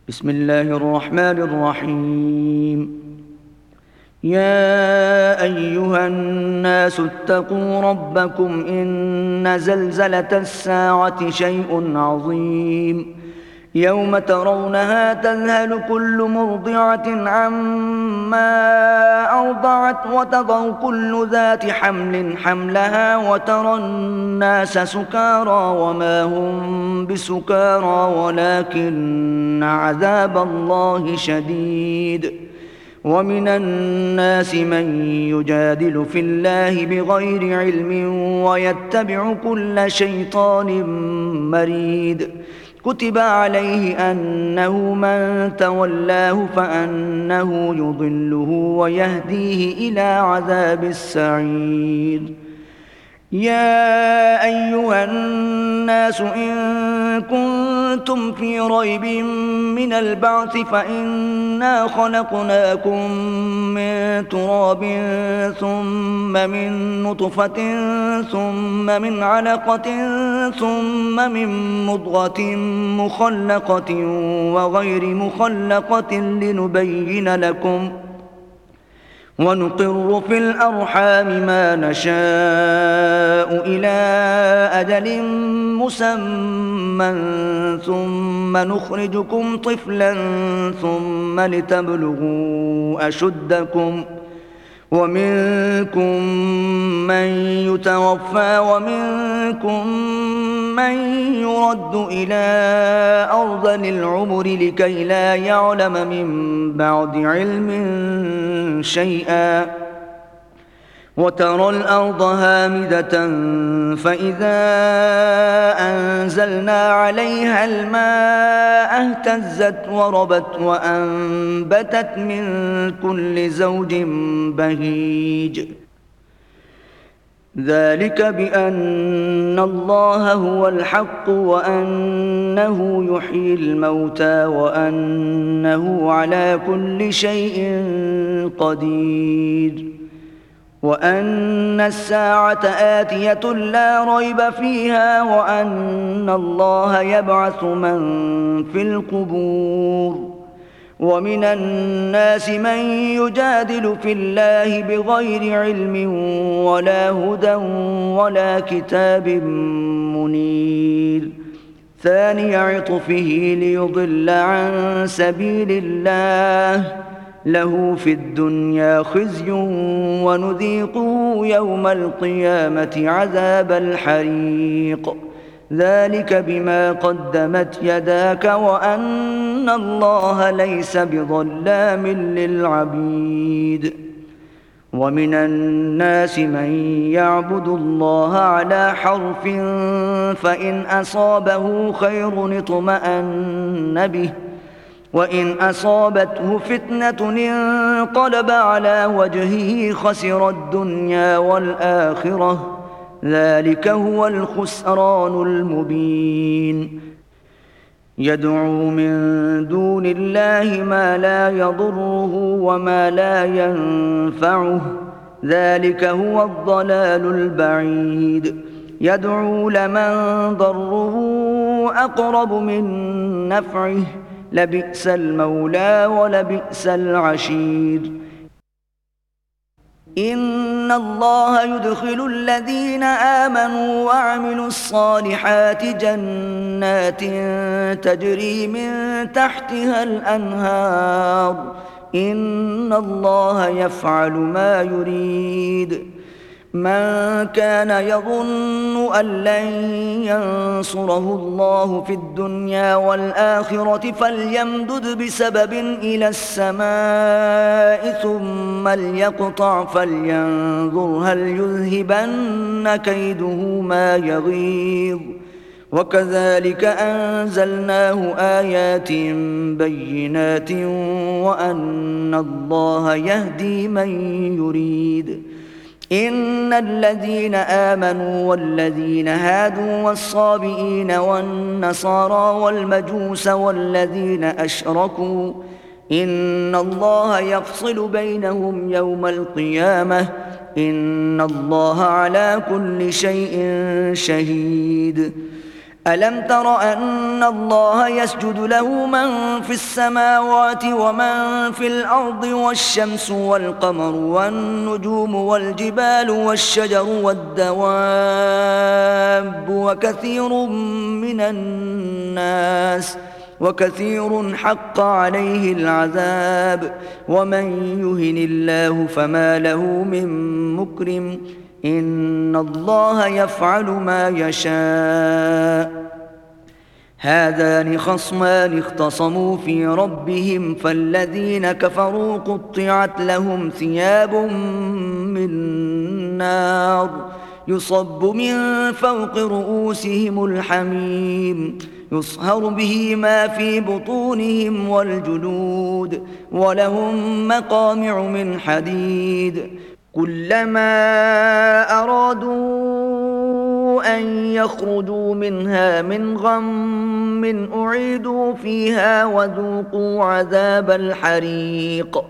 بسم الله الرحمن الرحيم. يا أيها الناس اتقوا ربكم إن زلزلة الساعة شيء عظيم يوم ترونها تذهل كل مرضعة عما أرضعت وتضع كل ذات حمل حملها وترى الناس سكارى وما هم بسكارى ولكن عذاب الله شديد. ومن الناس من يجادل في الله بغير علم ويتبع كل شيطان مريد. كتب عليه أنه من تولاه فأنه يضله ويهديه إلى عذاب السعير. يا أيها الناس إن كنتم في ريب من البعث فإنا خلقناكم من تراب ثم من نطفة ثم من علقة ثم من مضغة مخلقة وغير مخلقة لنبين لكم ونقر في الأرحام ما نشاء إلى أجل مسمى ثم نخرجكم طفلا ثم لتبلغوا أشدكم ومنكم من يتوفى ومنكم من يرد إلى أرذل العمر لكي لا يعلم من بعد علم شيئا. وترى الأرض هامدة فإذا أنزلنا عليها الماء اهتزت وربت وأنبتت من كل زوج بهيج. ذلك بأن الله هو الحق وأنه يحيي الموتى وأنه على كل شيء قدير وأن الساعة آتية لا ريب فيها وأن الله يبعث من في القبور. ومن الناس من يجادل في الله بغير علم ولا هدى ولا كتاب منير. ثاني عطفه ليضل عن سبيل الله له في الدنيا خزي ونذيقه يوم القيامة عذاب الحريق. ذلك بما قدمت يداك وأن الله ليس بظلام للعبيد. ومن الناس من يعبد الله على حرف فإن أصابه خير اطمأن به وإن أصابته فتنة انقلب على وجهه خسر الدنيا والآخرة ذلك هو الخسران المبين. يدعو من دون الله ما لا يضره وما لا ينفعه ذلك هو الضلال البعيد. يدعو لمن ضره أقرب من نفعه لبئس المولى ولبئس العشير. إن الله يدخل الذين آمنوا وعملوا الصالحات جنات تجري من تحتها الأنهار إن الله يفعل ما يريد. من كان يظن أن لن ينصره الله في الدنيا والآخرة فليمدد بسبب إلى السماء ثم ليقطع فلينظر هل يذهبن كيده ما يغيظ. وكذلك أنزلناه آيات بينات وأن الله يهدي من يريد. إن الذين آمنوا والذين هادوا والصابئين والنصارى والمجوس والذين أشركوا إن الله يفصل بينهم يوم القيامة إن الله على كل شيء شهيد. ألم تر أن الله يسجد له من في السماوات ومن في الأرض والشمس والقمر والنجوم والجبال والشجر والدواب وكثير حق عليه العذاب ومن يهن الله فما له من مكرم إن الله يفعل ما يشاء هذان خصمان اختصموا في ربهم فالذين كفروا قطعت لهم ثياب من نار يصب من فوق رؤوسهم الحميم يصهر به ما في بطونهم والجلود ولهم مقامع من حديد كلما أرادوا أن يخرجوا منها من غم أعيدوا فيها وذوقوا عذاب الحريق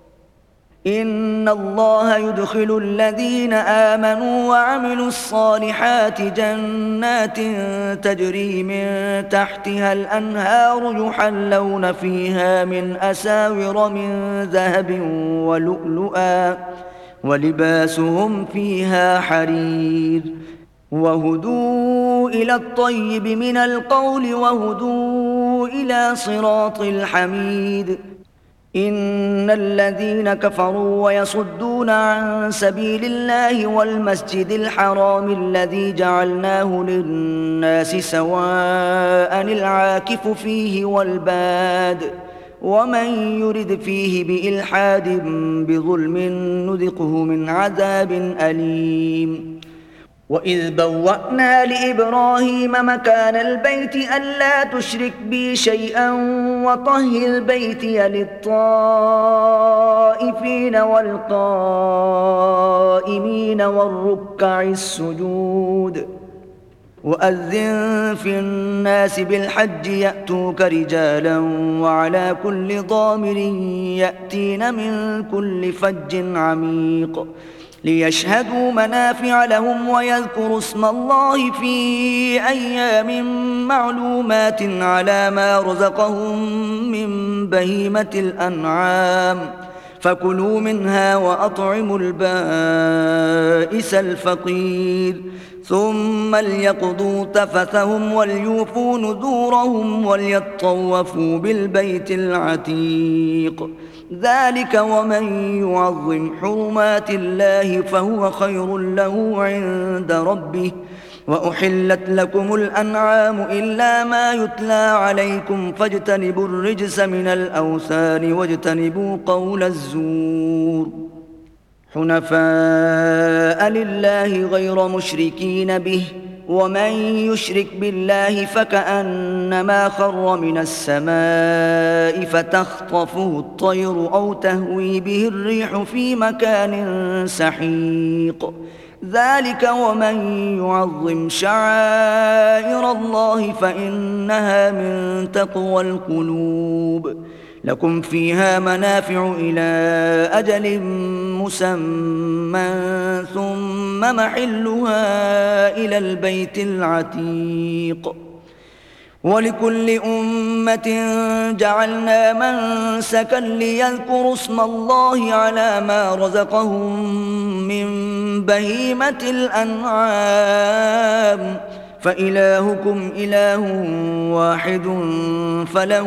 إن الله يدخل الذين آمنوا وعملوا الصالحات جنات تجري من تحتها الأنهار يحلون فيها من أساور من ذهب ولؤلؤا ولباسهم فيها حرير وهدوا إلى الطيب من القول وهدوا إلى صراط الحميد إن الذين كفروا ويصدون عن سبيل الله والمسجد الحرام الذي جعلناه للناس سواء العاكف فيه والباد ومن يرد فيه بإلحاد بظلم نذقه من عذاب أليم وإذ بوأنا لإبراهيم مكان البيت ألا تشرك بي شيئا وطهر بيتي للطائفين والقائمين والركع السجود وأذن في الناس بالحج يأتوك رجالا وعلى كل ضامر يأتين من كل فج عميق ليشهدوا منافع لهم ويذكروا اسم الله في أيام معلومات على ما رزقهم من بهيمة الأنعام فكلوا منها وأطعموا البائس الفقير ثم ليقضوا تفثهم وليوفوا نذورهم وليطوفوا بالبيت العتيق ذلك ومن يعظم حرمات الله فهو خير له عند ربه وأحلت لكم الأنعام إلا ما يتلى عليكم فاجتنبوا الرجس من الأوثان واجتنبوا قول الزور حنفاء لله غير مشركين به ومن يشرك بالله فكأنما خر من السماء فتخطفه الطير أو تهوي به الريح في مكان سحيق ذلك ومن يعظم شعائر الله فإنها من تقوى القلوب لكم فيها منافع إلى أجل مسمى ثم محلها إلى البيت العتيق ولكل أمة جعلنا منسكا ليذكروا اسم الله على ما رزقهم من بهيمة الأنعام فإلهكم إله واحد فله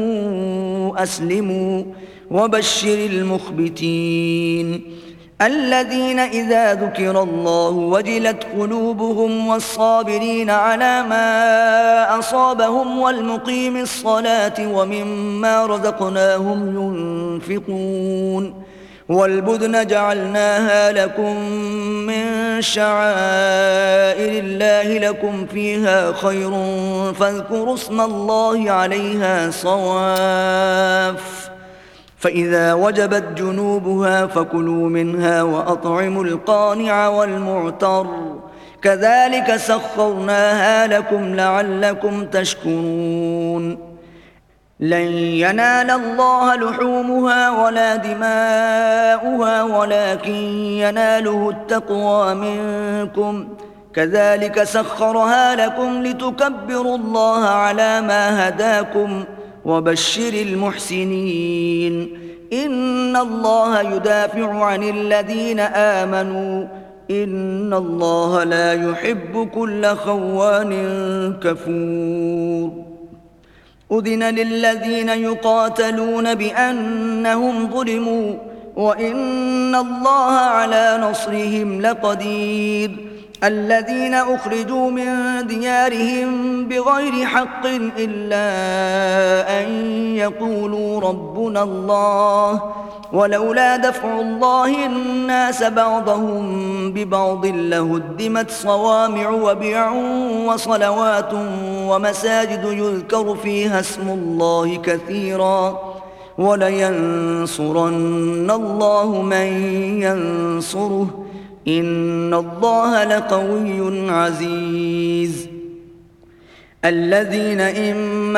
أسلموا وبشر المخبتين الذين إذا ذكر الله وجلت قلوبهم والصابرين على ما أصابهم والمقيم الصلاة ومما رزقناهم ينفقون والبدن جعلناها لكم من شعائر الله لكم فيها خير فاذكروا اسم الله عليها صواف فإذا وجبت جنوبها فكلوا منها وأطعموا القانع والمعتر كذلك سخرناها لكم لعلكم تشكرون لن ينال الله لحومها ولا دماؤها ولكن يناله التقوى منكم كذلك سخرها لكم لتكبروا الله على ما هداكم وبشر المحسنين إن الله يدافع عن الذين آمنوا إن الله لا يحب كل خوان كفور أذن للذين يقاتلون بأنهم ظلموا وإن الله على نصرهم لقدير الذين أخرجوا من ديارهم بغير حق إلا أن يقولوا ربنا الله ولولا دفع الله الناس بعضهم ببعض لهدمت صوامع وبيع وصلوات ومساجد يذكر فيها اسم الله كثيرا ولينصرن الله من ينصره إن الله لقوي عزيز الذين إن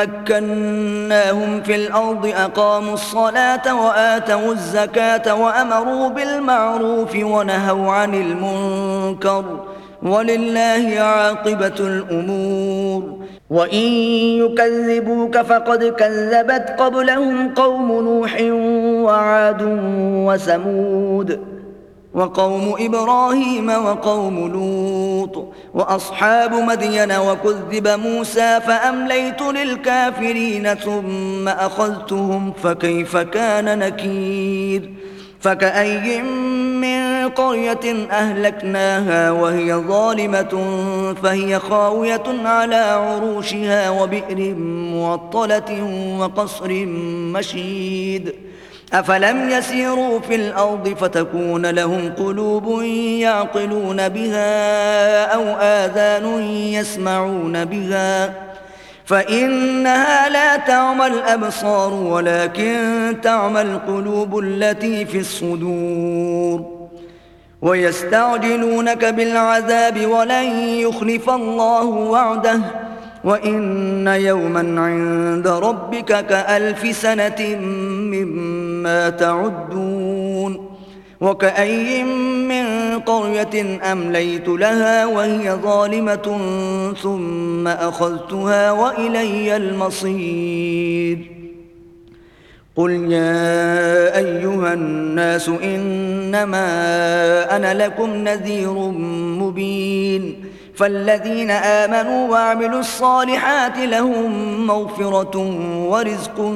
مكناهم في الأرض أقاموا الصلاة وآتوا الزكاة وأمروا بالمعروف ونهوا عن المنكر ولله عاقبة الأمور وإن يكذبوك فقد كذبت قبلهم قوم نوح وعاد وثمود وقوم إبراهيم وقوم لوط وأصحاب مدين وكذب موسى فأمليت للكافرين ثم أخذتهم فكيف كان نكير فكأي من قرية أهلكناها وهي ظالمة فهي خاوية على عروشها وبئر معطلة وقصر مشيد أفلم يسيروا في الأرض فتكون لهم قلوب يعقلون بها أو آذان يسمعون بها فإنها لا تعمى الأبصار ولكن تعمى القلوب التي في الصدور ويستعجلونك بالعذاب ولن يخلف الله وعده وإن يوما عند ربك كألف سنة مما تعدون وكأي من قرية أمليت لها وهي ظالمة ثم أخذتها وإلي المصير قل يا أيها الناس إنما أنا لكم نذير مبين فالذين آمنوا وعملوا الصالحات لهم مغفرة ورزق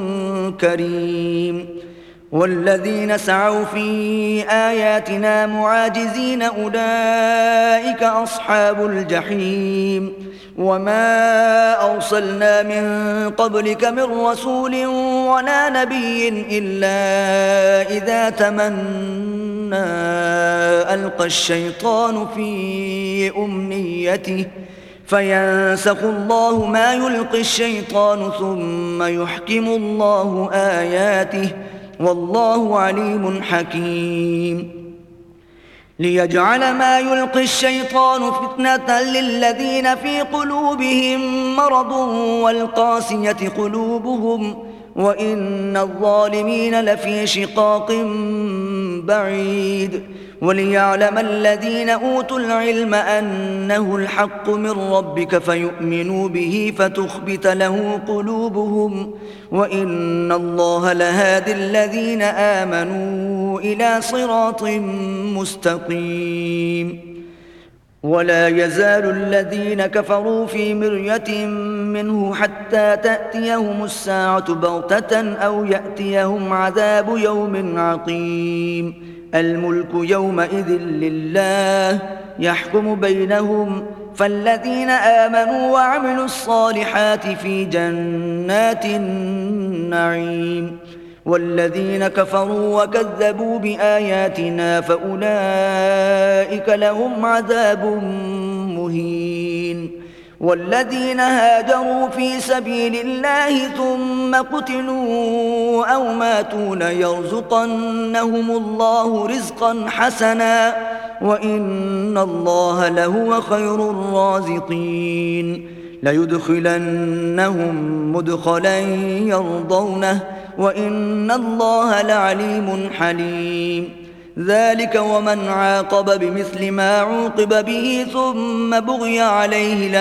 كريم والذين سعوا في آياتنا معاجزين أولئك أصحاب الجحيم وما أرسلنا من قبلك من رسول ولا نبي إلا إذا تمنى ألقى الشيطان في أمنيته فينسخ الله ما يلقي الشيطان ثم يحكم الله آياته والله عليم حكيم ليجعل ما يلقي الشيطان فتنة للذين في قلوبهم مرض والقاسية قلوبهم وإن الظالمين لفي شقاق بعيد وليعلم الذين أوتوا العلم أنه الحق من ربك فيؤمنوا به فتخبت له قلوبهم وإن الله لهادي الذين آمنوا إلى صراط مستقيم ولا يزال الذين كفروا في مرية منه حتى تأتيهم الساعة بغتة أو يأتيهم عذاب يوم عقيم الملك يومئذ لله يحكم بينهم فالذين آمنوا وعملوا الصالحات في جنات النعيم والذين كفروا وكذبوا بآياتنا فأولئك لهم عذاب مهين والذين هاجروا في سبيل الله ثم قتلوا أو ماتوا ليرزقنهم الله رزقا حسنا وإن الله لهو خير الرازقين ليدخلنهم مدخلا يرضونه وإن الله لعليم حليم ذلك ومن عاقب بمثل ما عوقب به ثم بغي عليه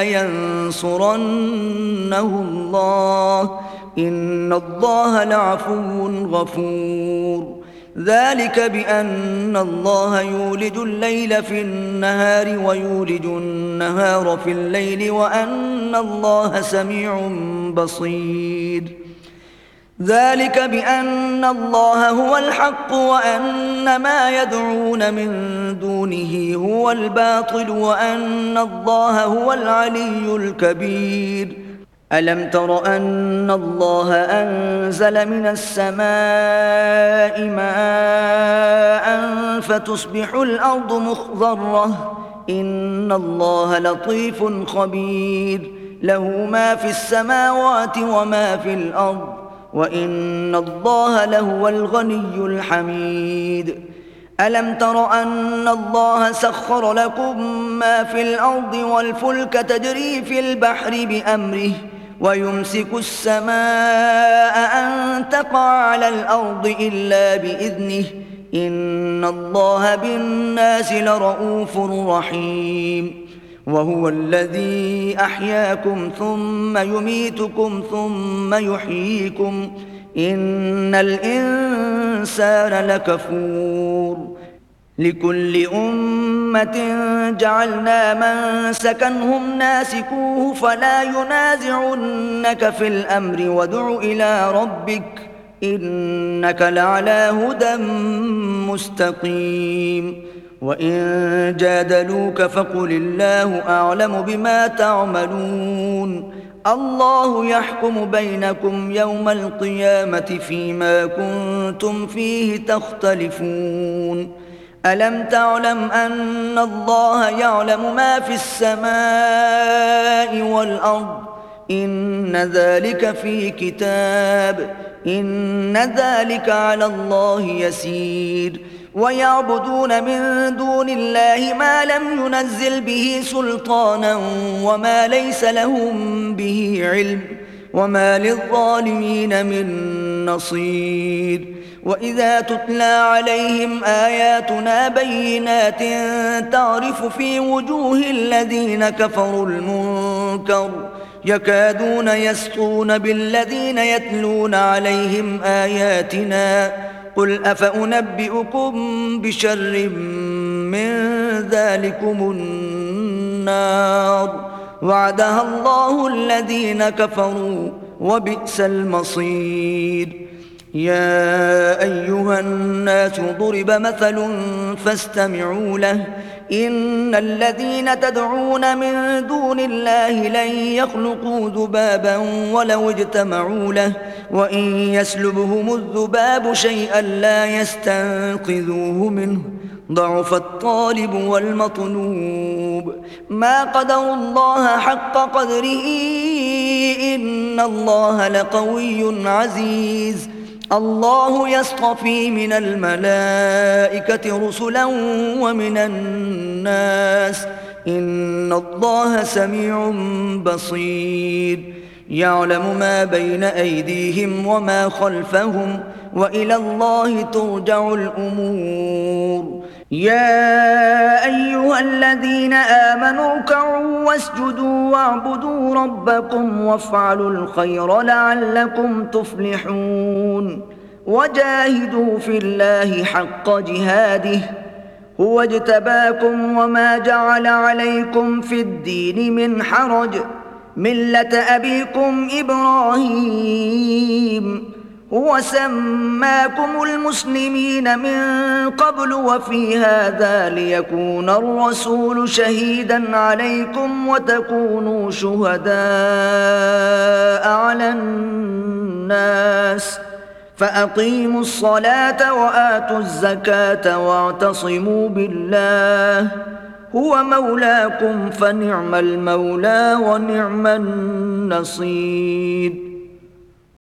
لينصرنه الله إن الله لعفو غفور ذلك بأن الله يولج الليل في النهار ويولج النهار في الليل وأن الله سميع بصير ذلك بأن الله هو الحق وأن ما يدعون من دونه هو الباطل وأن الله هو العلي الكبير ألم تر أن الله أنزل من السماء ماء فتصبح الأرض مخضرة إن الله لطيف خبير له ما في السماوات وما في الأرض وإن الله لهو الغني الحميد ألم تر أن الله سخر لكم ما في الأرض والفلك تجري في البحر بأمره ويمسك السماء أن تقع على الأرض إلا بإذنه إن الله بالناس لرؤوف رحيم وهو الذي أحياكم ثم يميتكم ثم يحييكم إن الإنسان لكفور لكل أمة جعلنا منسكا هم ناسكوه فلا ينازعنك في الأمر وادع إلى ربك إنك لعلى هدى مستقيم وإن جادلوك فقل الله أعلم بما تعملون الله يحكم بينكم يوم القيامة فيما كنتم فيه تختلفون ألم تعلم أن الله يعلم ما في السماء والأرض إن ذلك في كتاب إن ذلك على الله يسير ويعبدون من دون الله ما لم ينزل به سلطانا وما ليس لهم به علم وما للظالمين من نصير وإذا تتلى عليهم آياتنا بينات تعرف في وجوه الذين كفروا المنكر يكادون يسطون بالذين يتلون عليهم آياتنا قل أفأنبئكم بشر من ذلكم النار وعدها الله الذين كفروا وبئس المصير يا أيها الناس ضرب مثل فاستمعوا له إن الذين تدعون من دون الله لن يخلقوا ذبابا ولو اجتمعوا له وإن يسلبهم الذباب شيئا لا يستنقذوه منه ضعف الطالب والمطلوب ما قدروا الله حق قدره إن الله لقوي عزيز الله يصطفي من الملائكة رسلا ومن الناس إن الله سميع بصير يعلم ما بين أيديهم وما خلفهم وإلى الله ترجع الأمور يا أيها الذين آمنوا اركعوا واسجدوا واعبدوا ربكم وافعلوا الخير لعلكم تفلحون وجاهدوا في الله حق جهاده هو اجتباكم وما جعل عليكم في الدين من حرج ملة أبيكم إبراهيم هو سماكم المسلمين من قبل وفي هذا ليكون الرسول شهيدا عليكم وتكونوا شهداء على الناس فأقيموا الصلاة وآتوا الزكاة واعتصموا بالله هو مولاكم فنعم المولى ونعم النصير